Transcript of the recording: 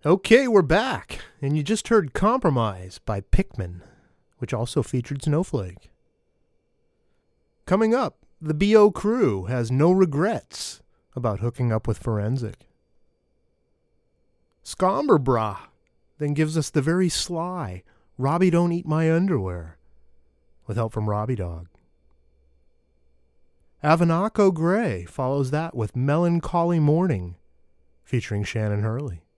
Okay, we're back, and you just heard Compromise by Pikmin, which also featured Snowflake. Coming up, the B.O. crew has no regrets about hooking up with Forensic. Scomberbra then gives us the very sly Robbie Don't Eat My Underwear, with help from Robbie Dog. Avanako Gray follows that with Melancholy Morning, featuring Shannon Hurley.